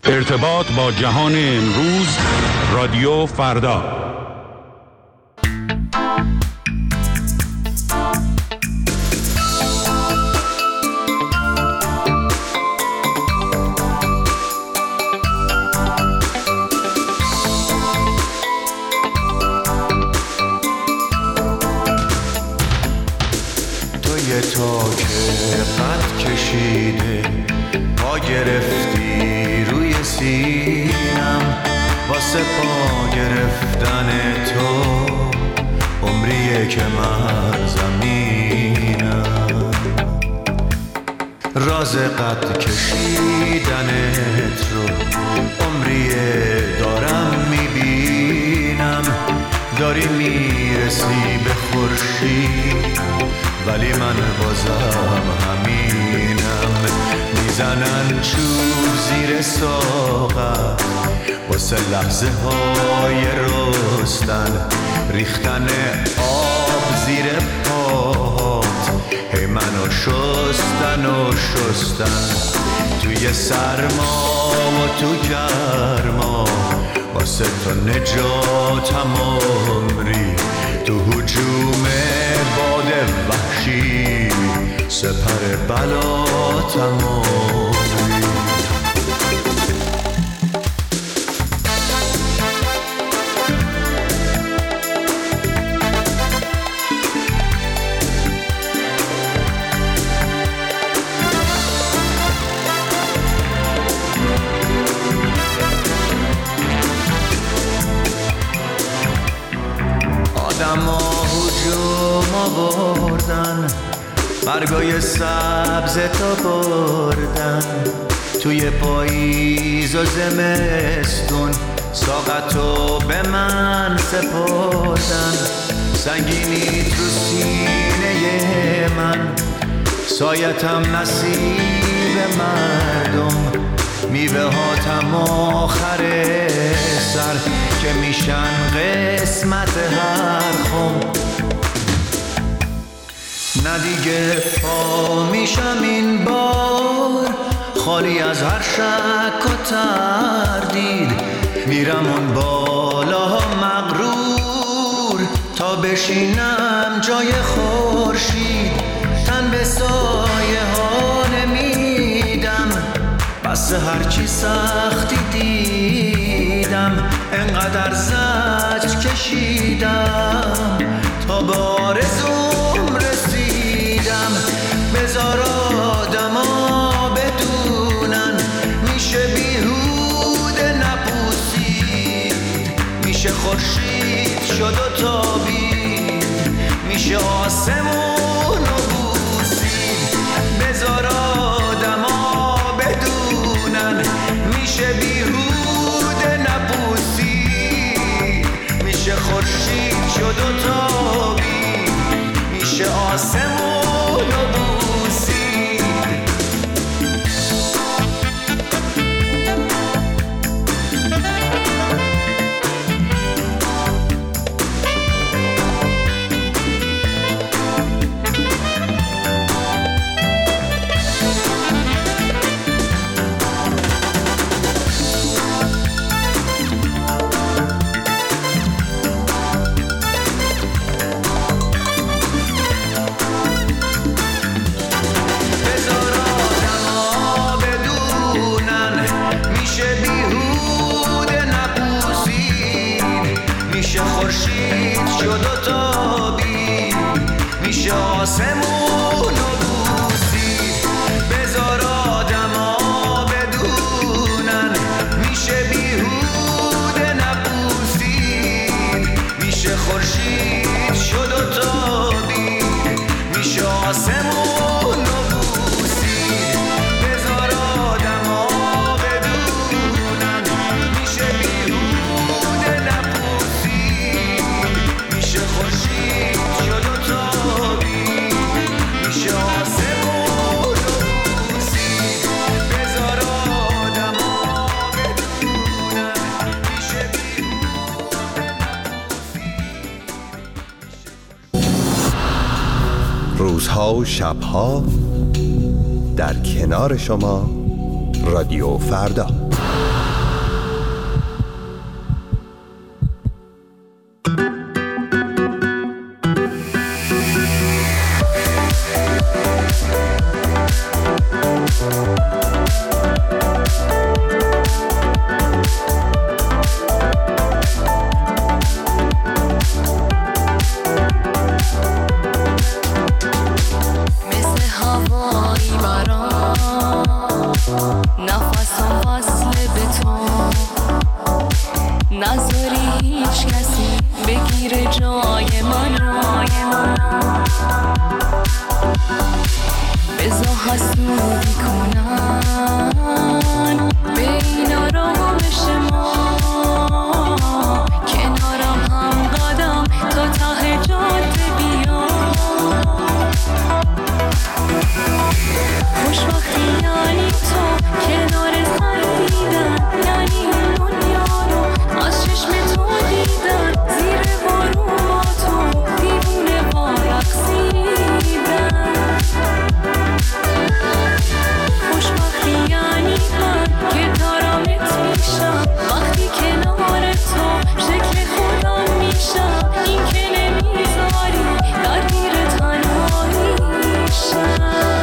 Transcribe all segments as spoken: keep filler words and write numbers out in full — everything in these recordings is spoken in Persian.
ارتباط با جهان امروز، رادیو فردا. توی تا که قد کشیده پا گرفتی روی سینم، واسه پا گرفتن تو عمریه که من زمینم. راز قد کشیدنت رو عمریه دارم میبینم. داری میرسی به خورشید ولی من بازم همینم. میزنن چوب زیر ساقت واسه لحظه های رستن، ریختن آب زیر پات هی منو شستن و شستن. توی سرما و تو گرما واسه تو نجاتم عمری. تو هجوم باد وحشی سپر بلاتم عمری. آدما هجوم آوردن، برگای سبز تا بردن. توی پاییز و زمستون ساقتو به من سپردن. سنگینی تو سینه من، سایتم نصیب مردم. میوه هاتم آخر سر که میشن قسمت هر خم. نه دیگه پا میشم این بار خالی از هر شک و تردید. میرم اون بالا مغرور تا بشینم جای خورشید. تن به سایه ها نمیدم، بس هرچی سختی دیدم. انقدر زجر کشیدم تا به آرزوم رسیدم. بذار آدما بدونن میشه بیهوده نپوسید. میشه خورشید شد و تابید، میشه آسمون و بوسید. بذار آدما بدونن میشه بیهوده نپوسید. میشه خورشید شد و تابید، میشه آسمون و بوسید. آسمون و بوسید. بذار آدما بدونن میشه بیهوده نپوسید. میشه خورشید شد و تابید، میشه آسمون و بوسید. بذار آدما بدونن میشه بیهوده نپوسید. میشه خورشید شد و تابید، روزها و شبها در کنار شما رادیو فردا. نفسم وصل به تو، نذاری هیچ کسی بگیره جای منو، بذار حسودی کنن به این آرامش ما، کنارم هم قدم تا ته جاده بیا. خوشبختی یعنی تو کنار خندیدن، یعنی این دنیا رو از چشم تو دیدن، زیر بارون با تو دیوونه با رقصیدن. خوشبختی یعنی من که دارمت میشم، وقتی کنار تو شکل خودم میشم، این که نمیذاری درگیر تنهاییشم.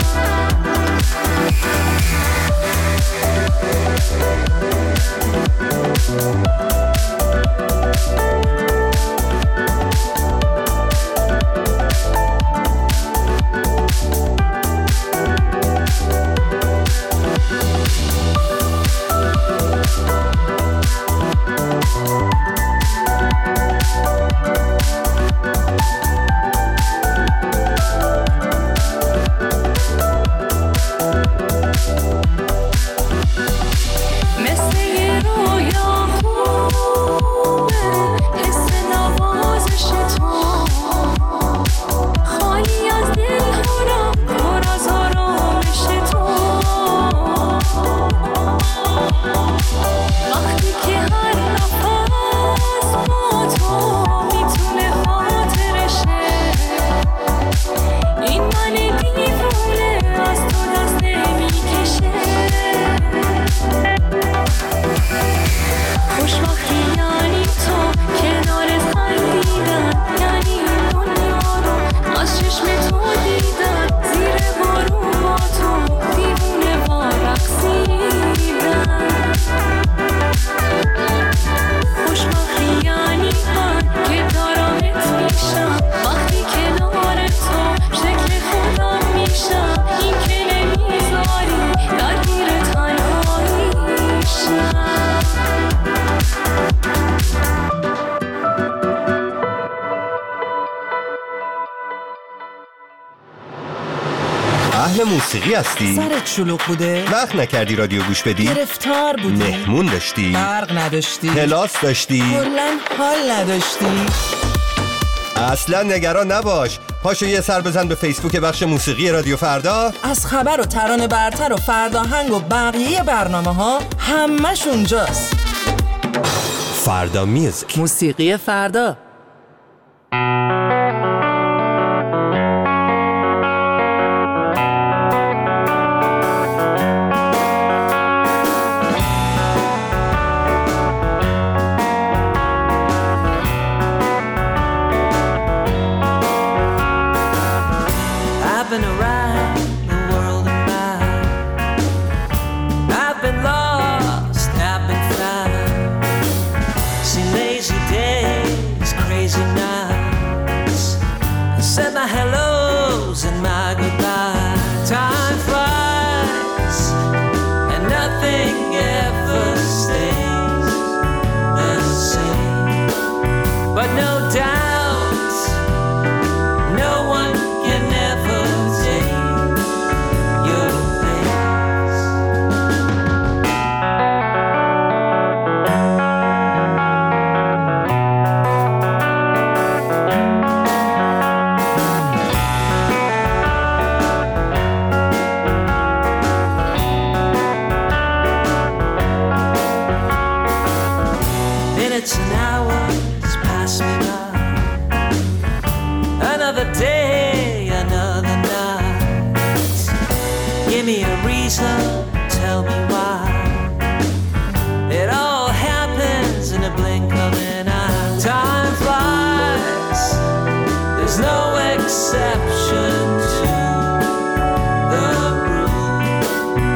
موسیقی هستی؟ سرت شلوغ بوده؟ وقت نکردی رادیو گوش بدی؟ گرفتار بودی؟ مهمون داشتی؟ برق نداشتی؟ کلاس داشتی؟ کلاً حال نداشتی؟ اصلا نگران نباش، پاشو یه سر بزن به فیسبوک بخش موسیقی رادیو فردا. از خبر و ترانه برتر و فرداهنگ و بقیه برنامه ها همش اونجاست. فردا میوزیک، موسیقی فردا.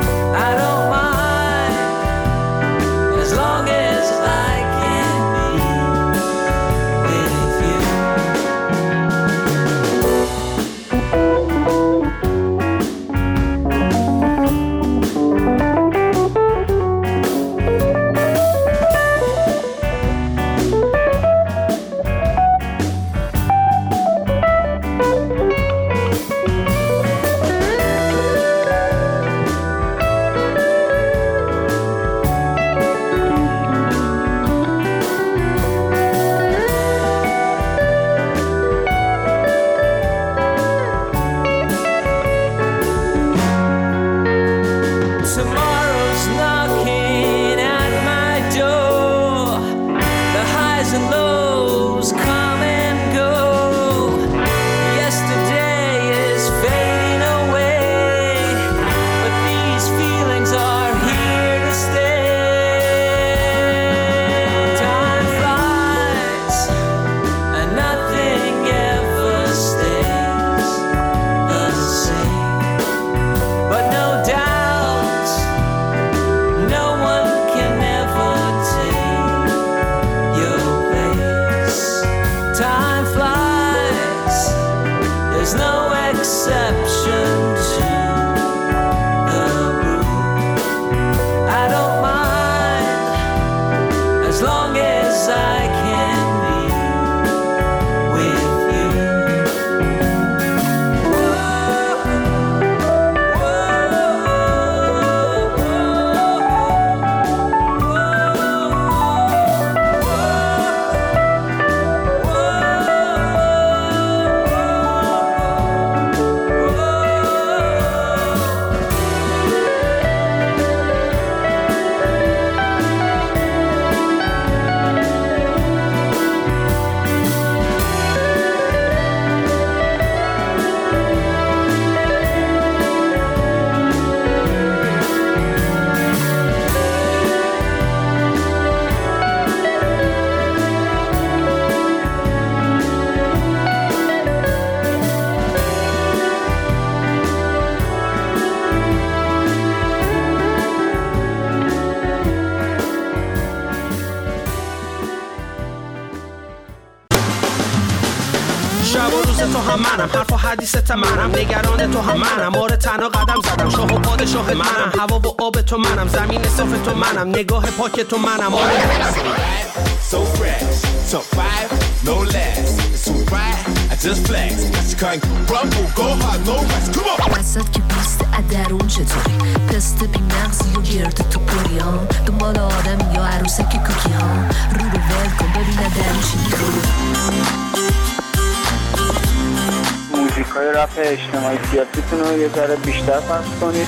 As long as I can be منم، حرف و حدیثت منم، نگران تو هم منم، آره تنها قدم زدم، شاه و پادشاه منم، هوا و آب تو منم، زمین صاف تو منم، نگاه پاک تو منم، آره so fresh, so five, no less. So right, I just flex. I can't rumble, go hard, no rest. Come on. وسط که بیسته ادرون چطوری؟ پسته بی مغزی و گرد تو پوری ها، دنبال آدم یا عروسک کوکی ها، رو رو ول کن ببین ادرون چی میخوری. موزیکای رپ اجتماعی سیاسیتون رو یه ذره بیشتر پخش کنید.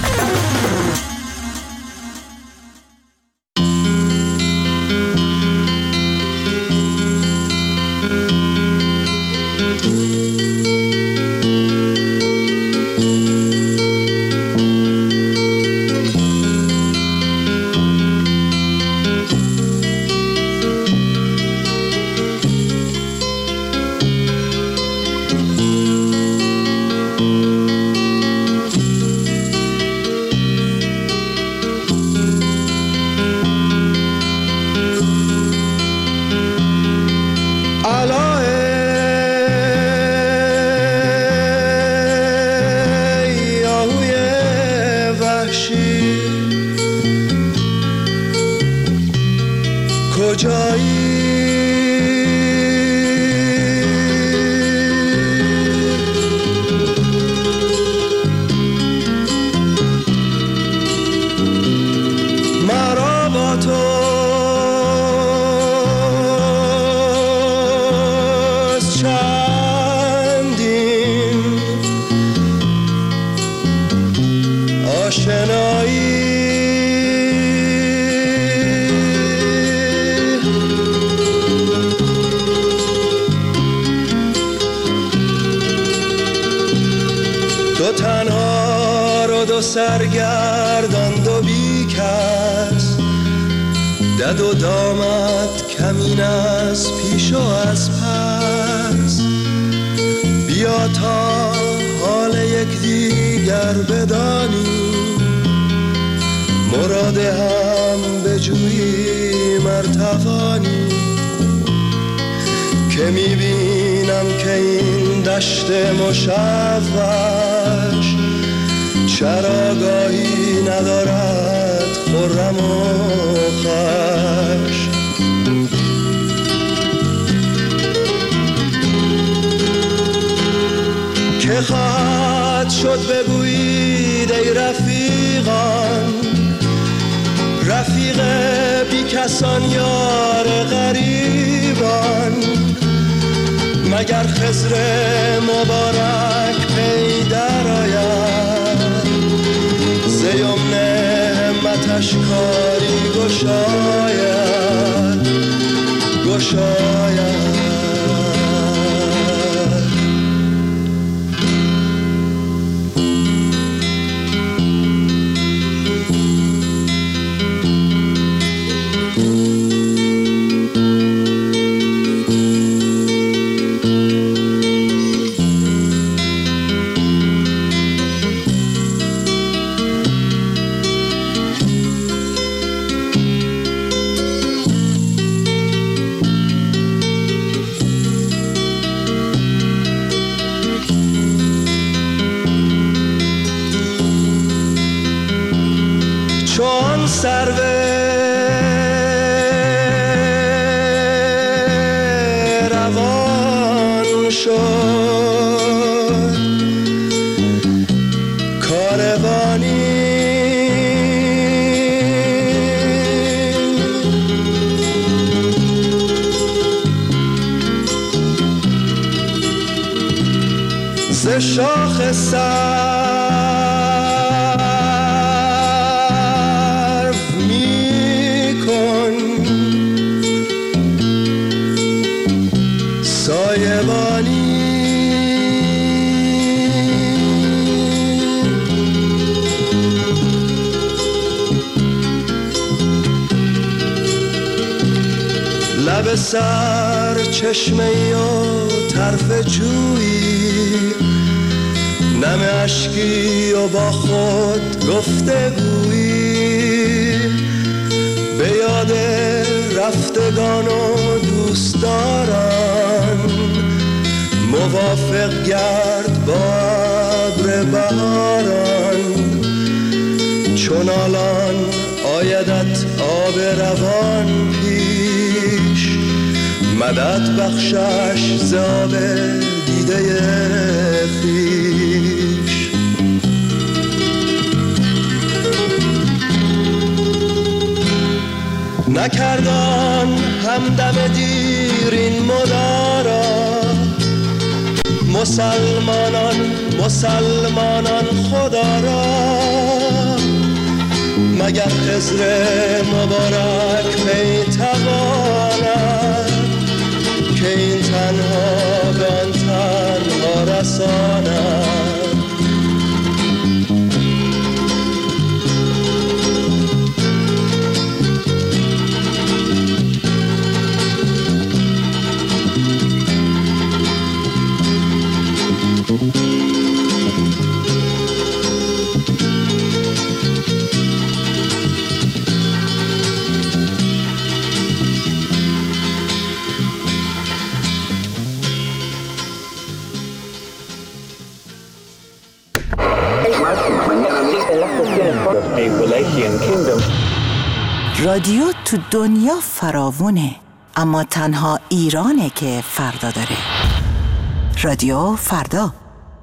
سرگردان دو بی کس دد و دامت کمین از پیش و از پس بیا تا حال یک دیگر بدانی مراد هم بجویی مرتوانی که میبینم که این دشت مشوش چراگاهی ندارد خرم و خوش که خواهد شد بگویید ای رفیقان رفیق بی کسان یار غریبان مگر خضر مبارک پی در آید زیمن همتش کاری گشاید گشاید سرو روان شد کاروانی ز شاخ سر لب سر چشمه و طرف جویی نم اشکی و با خود گفته گویی به یاد رفتگان و دوستداران موافق گرد با ابر بهاران، چون الان آیدت آب روان پیش، مدد بخشش ز آب دیده خویش. نکردان همدم دیر این مدارا، مسلمانان مسلمانان خدا را، مگر خضر مبارک می تواند که این تنها به آن تنها رساند. رادیو تو دنیا فراوونه، اما تنها ایرانه که فردا داره. رادیو فردا.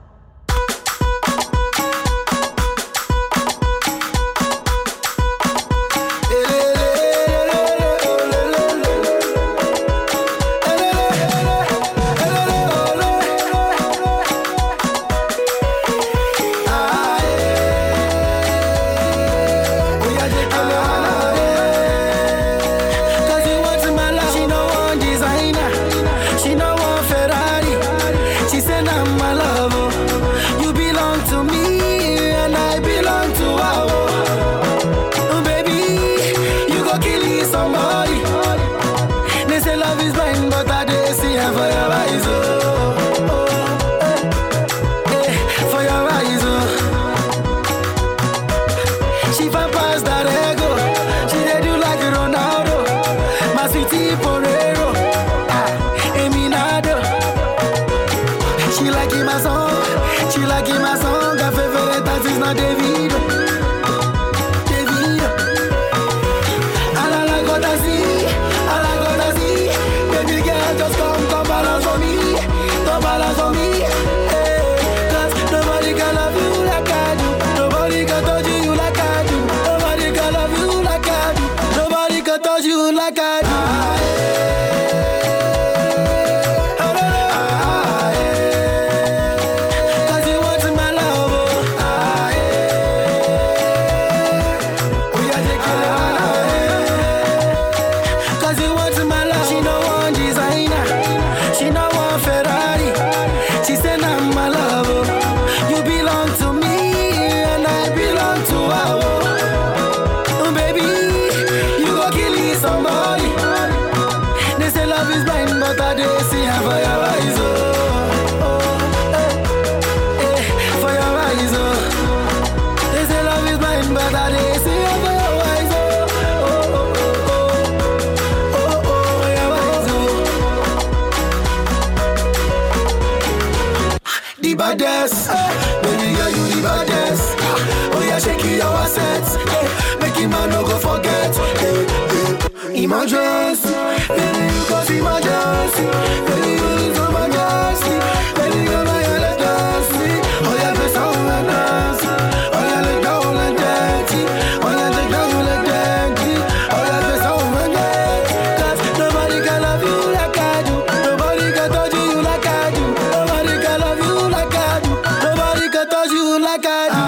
Emergency, cause emergency, baby, it's emergency, baby, you're my emergency. Oh yeah, please don't let dance. Oh yeah, let down like that. Oh yeah, let down like that. Oh yeah, please don't let dance. Cause nobody can love you like I do. Nobody can touch you like I do. Nobody can love you like I do. Nobody can touch you like I do.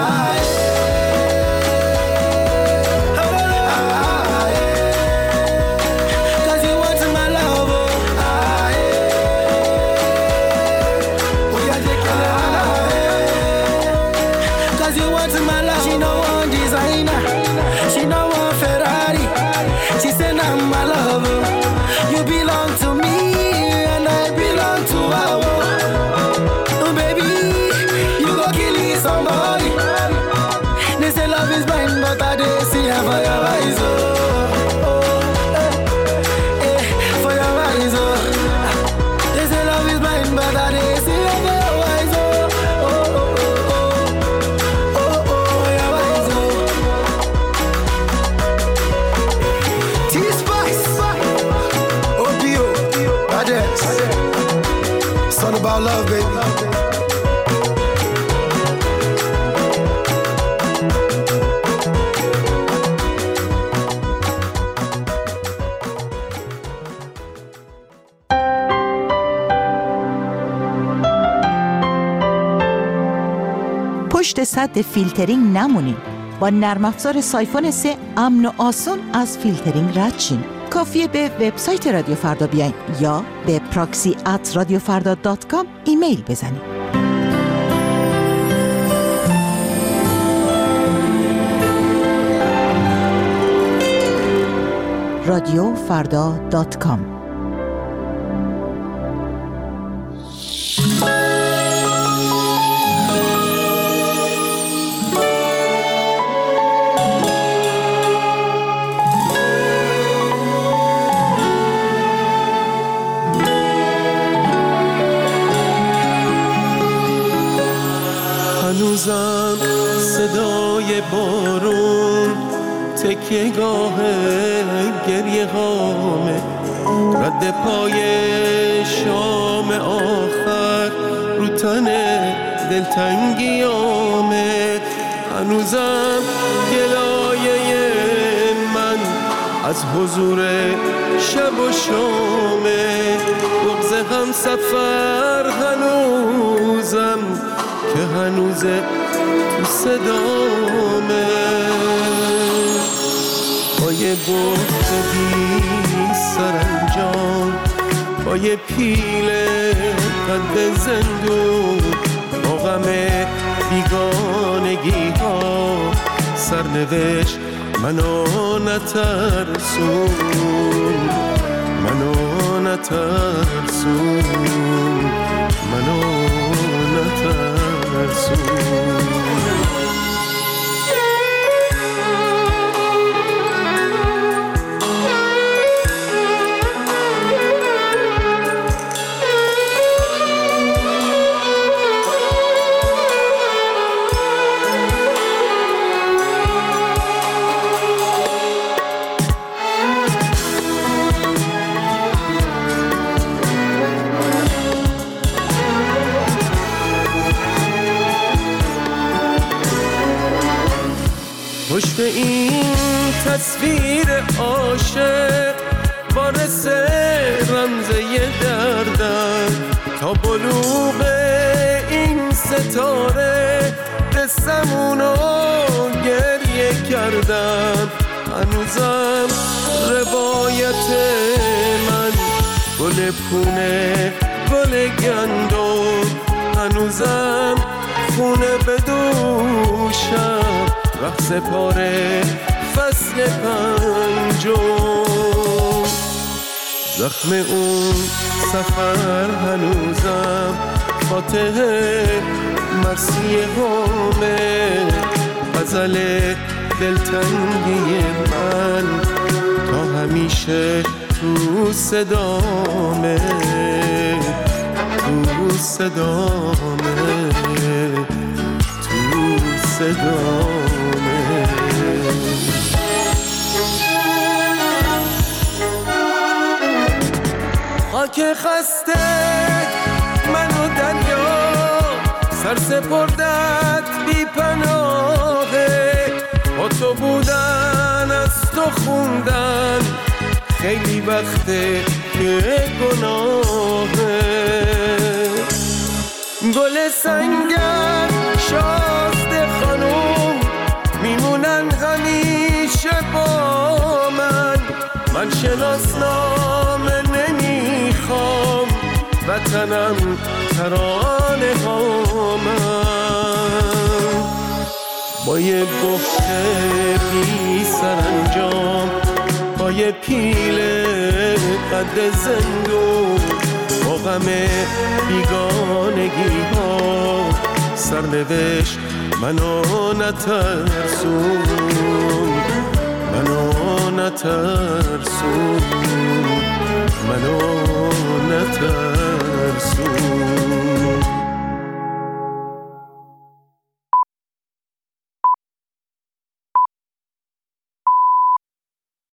love, baby. پشت سد فیلترینگ نمونین. با نرم افزار سایفون سه امن و آسون از فیلترینگ رد شین. کافیه به وبسایت رادیو فردا بیاین یا به پراکسی ات رادیو فردا دات کام ایمیل بزنید. رادیو فردا دات کام. هنوزم صدای بارون تکیه گاه گریه هامه، رد پای شام آخر رو تن دلتنگیامه. هنوزم گلایه من از حضور شب و شامه، بغض هم سفر هنوزم که هنوزه تو صدامه. با یه بحت بی سرانجام، با یه پیل قد زندون، با غم بیگانگی ها سرنوشت منو نترسون، منو نترسون، منو نترسون. پشت این تصویر عاشق وارث رمزه دردم، تا بلوغ این ستاره قصمونو گریه کردم. هنوزم روایت من گل پونه گل گندم، هنوزم خونه بدوشم رقص پاره فصل پنجم. زخم اون سفر هنوزم فاتح مرسیه همه، غزل دلتنگی من تا همیشه تو صدامه، تو صدامه، تو صدامه. خاک خسته منو دریا سر سپردت بی پناهه، با تو بودن از تو خوندن خیلی وقته که گناهه. گل سنگر شازده خانوم میمونن همیشه با من، من شناسنامه نمیخوام وطنم ترانه هامم. با یه گفته بی سرانجام، با یه پیل قد زندون، با غم بیگانگی ها سرنوشت منو نترسون، منو نترسون، منو نترسون.